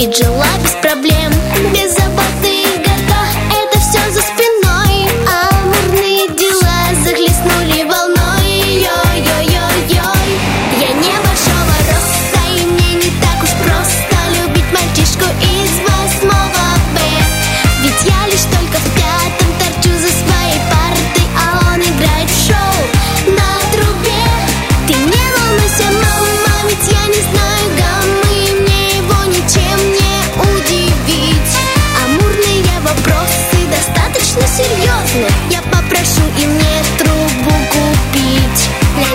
Ведь жила без проблем, беззаботные года, это все за спиной. Амурные дела захлестнули волной. Йой-йой-йой-йой. Я небольшого роста, и мне не так уж просто любить мальчишку из 8-го Б. Ведь я лишь только в 5-м торчу за своей партой, а он играет в шоу на трубе. Ты не волнуйся, мама, ведь я не знаю гаммы, и мне его ничем не удивить. Амурные вопросы достаточно серьезны, я попрошу и мне трубу купить.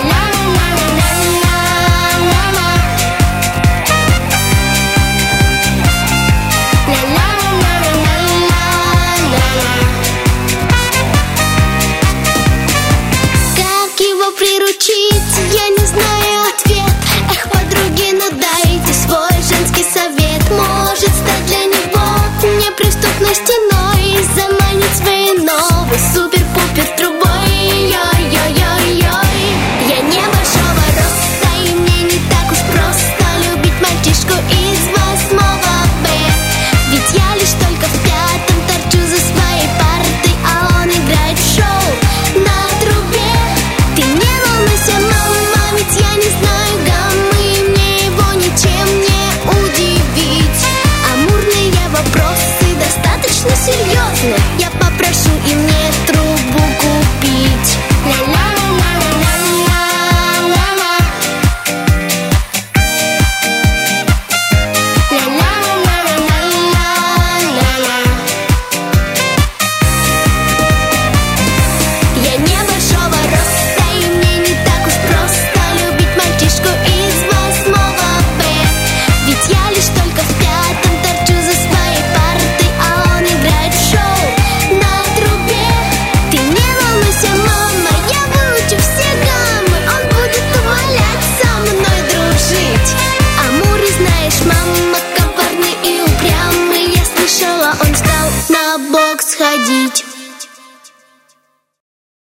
Как его приручить, я не знаю ответ. Эх, подруги, ну дайте свой женский совет. Может стать для него неприступной стеной, заманить своей новой супер-пупер трубой. Йой-йой-йой-йой. Я небольшого роста, и мне не так уж просто любить мальчишку из 8-го Б. Ведь я лишь только в 5-м торчу за своей партой, а он играет в шоу на трубе. Ты не волнуйся, мама, ведь я не знаю гаммы, и мне его ничем не удивить. Амурные вопросы достаточно серьезны, я попрошу и мне